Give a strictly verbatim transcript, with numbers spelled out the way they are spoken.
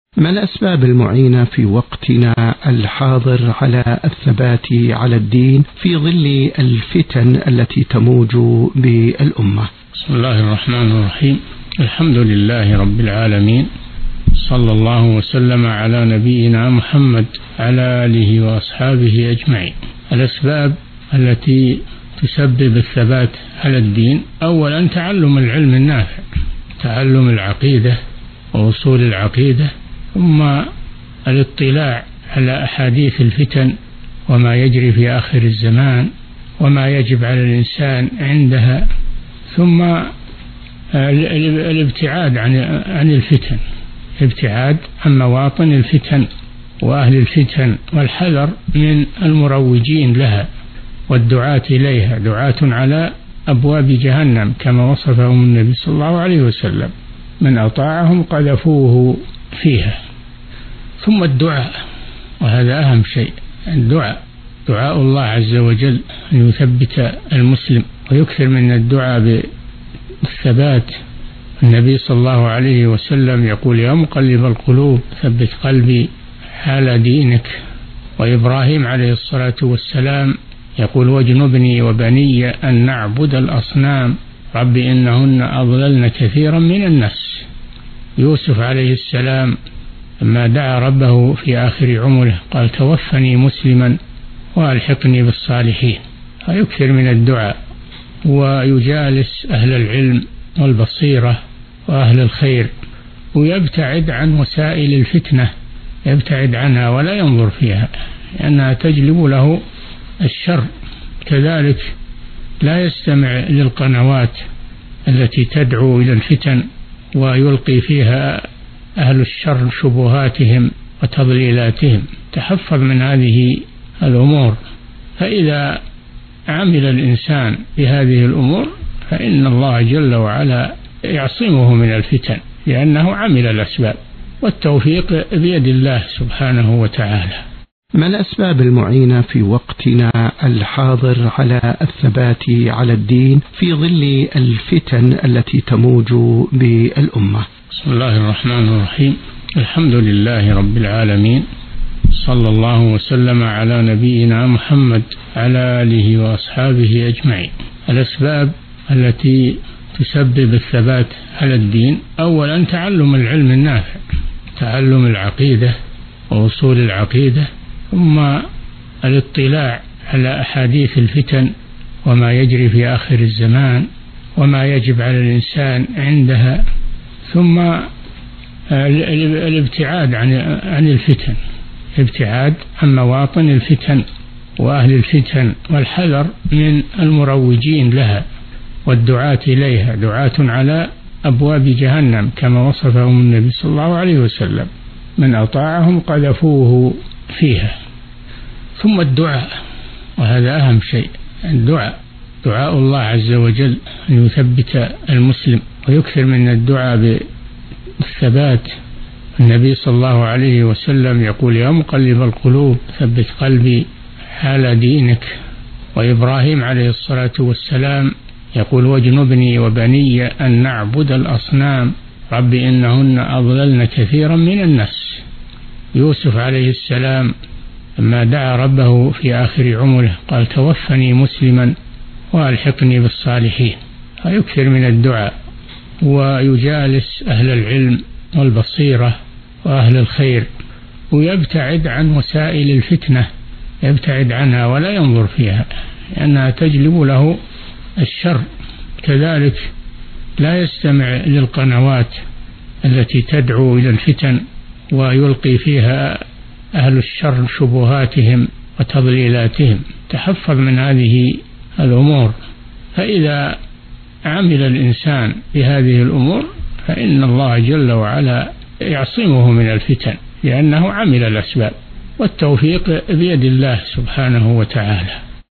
ما الأسباب المعينة في وقتنا الحاضر على الثبات على الدين في ظل الفتن التي تموج بالأمة؟ بسم الله الرحمن الرحيم. الحمد لله رب العالمين، صلى الله وسلم على نبينا محمد على آله وأصحابه أجمعين. الأسباب التي تسبب الثبات على الدين: أولا تعلم العلم النافع، تعلم العقيدة وأصول العقيدة، ثم الاطلاع على أحاديث الفتن وما يجري في آخر الزمان وما يجب على الإنسان عندها، ثم الابتعاد عن عن الفتن، الابتعاد عن مواطن الفتن وأهل الفتن، والحذر من المروجين لها والدعاة إليها، دعاة على أبواب جهنم كما وصفهم النبي صلى الله عليه وسلم، من أطاعهم قذفوه فيها. ثم الدعاء، وهذا أهم شيء، الدعاء، دعاء الله عز وجل أن يثبت المسلم ويكثر من الدعاء بالثبات. النبي صلى الله عليه وسلم يقول: يا مقلب القلوب ثبت قلبي على دينك. وإبراهيم عليه الصلاة والسلام يقول: واجنبني وبني أن نعبد الأصنام رب إنهن أضللن كثيرا من الناس. يوسف عليه السلام لما دعا ربه في آخر عمره قال: توفني مسلما وألحقني بالصالحين. فيكثر من الدعاء ويجالس أهل العلم والبصيرة وأهل الخير، ويبتعد عن وسائل الفتنة، يبتعد عنها ولا ينظر فيها لأنها تجلب له الشر. كذلك لا يستمع للقنوات التي تدعو إلى الفتن ويلقي فيها أهل الشر شبهاتهم وتضليلاتهم، تحفظ من هذه الأمور. فإذا عمل الإنسان بهذه الأمور فإن الله جل وعلا يعصمه من الفتن لأنه عمل الأسباب، والتوفيق بيد الله سبحانه وتعالى. ما الأسباب المعينة في وقتنا الحاضر على الثبات على الدين في ظل الفتن التي تموج بالأمة؟ بسم الله الرحمن الرحيم. الحمد لله رب العالمين، صلى الله وسلم على نبينا محمد على آله وأصحابه أجمعين. الأسباب التي تسبب الثبات على الدين: أولا تعلم العلم النافع، تعلم العقيدة وأصول العقيدة، ثم الاطلاع على أحاديث الفتن وما يجري في آخر الزمان وما يجب على الإنسان عندها، ثم الابتعاد عن عن الفتن، الابتعاد عن مواطن الفتن وأهل الفتن، والحذر من المروجين لها والدعاة إليها، دعاة على أبواب جهنم كما وصفهم النبي صلى الله عليه وسلم، من أطاعهم قذفوه فيها. ثم الدعاء، وهذا أهم شيء، الدعاء، دعاء الله عز وجل أن يثبت المسلم ويكثر من الدعاء بالثبات. النبي صلى الله عليه وسلم يقول: يا مقلب القلوب ثبت قلبي على دينك. وإبراهيم عليه الصلاة والسلام يقول: واجنبني وبني أن نعبد الأصنام رب إنهن أضللن كثيرا من الناس. يوسف عليه السلام لما دعا ربه في آخر عمره قال: توفني مسلما وألحقني بالصالحين. فيكثر من الدعاء ويجالس أهل العلم والبصيرة وأهل الخير، ويبتعد عن وسائل الفتنة، يبتعد عنها ولا ينظر فيها لأنها تجلب له الشر. كذلك لا يستمع للقنوات التي تدعو إلى الفتن ويلقي فيها أهل الشر شبهاتهم وتضليلاتهم، تحفظ من هذه الأمور. فإذا عمل الإنسان بهذه الأمور فإن الله جل وعلا يعصمه من الفتن لأنه عمل الأسباب، والتوفيق بيد الله سبحانه وتعالى.